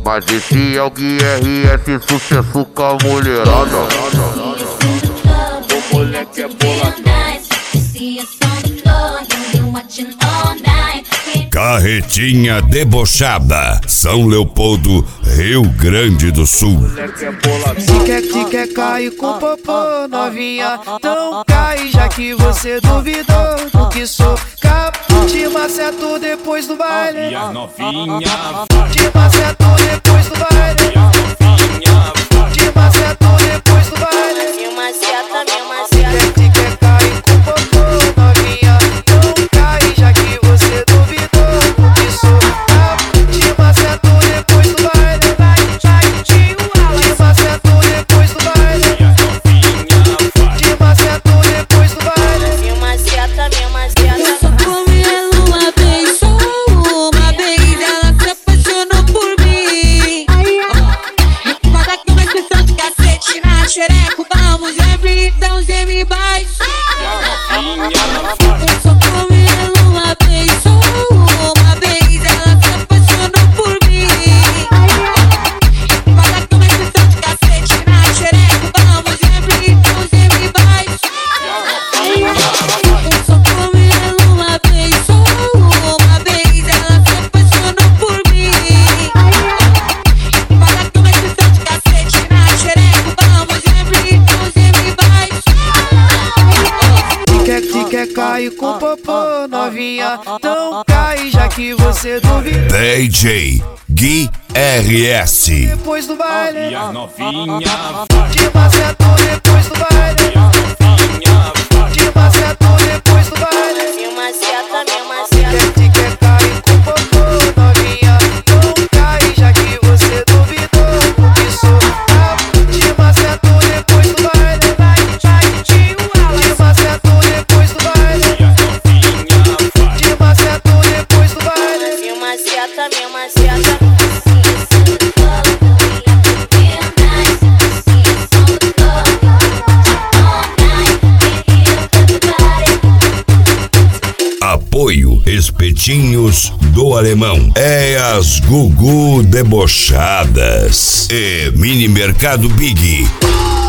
Mas esse é o GRS, sucesso com a mulherada. O moleque é boladão. Carretinha debochada, São Leopoldo, Rio Grande do Sul. Se quer cair com popô, novinha, não cai, já que você duvidou do que sou capaz. Te maceto depois do baile, Novinha, te maceto depois do baile, te maceto depois do baile. Me maceta, me maceta. Se quer cair com popô, novinha, não cai, já que você duvidou do que sou capaz. Te maceto depois do baile, te maceto depois do baile, te maceto depois do baile. Me maceta, me maceta. Eu só comi ela uma vez, só uma vez. Ela se apaixonou por mim. Paga que uma questão de cacete na xereco. Vamos, geme, então geme baixo. Eu só comi ela uma vez, só uma vez. Ela se apaixonou por mim. Paga que uma questão de cacete na xereco. Vamos, geme, então geme baixo. Eu só comi ela uma vez, só uma vez. Ela se apaixonou por mim. Paga que uma questão de cacete na xereco. Vamos, geme, então geme baixo. Se quer cair com popô, novinha, não cai, já que você duvidou. DJ Gui RS. Depois do baile, novinha, te maceto depois do baile, te maceto depois do baile. Me maceta, me maceta. Se quer cair com popô, novinha, não cai, já que você duvidou do que sou capaz. Te maceto depois do baile, te maceto depois do baile, te maceto depois do baile. Me maceta, me maceta. Apoio Espetinhos do Alemão. É as Gugu Debochadas. E Mini Mercado Big.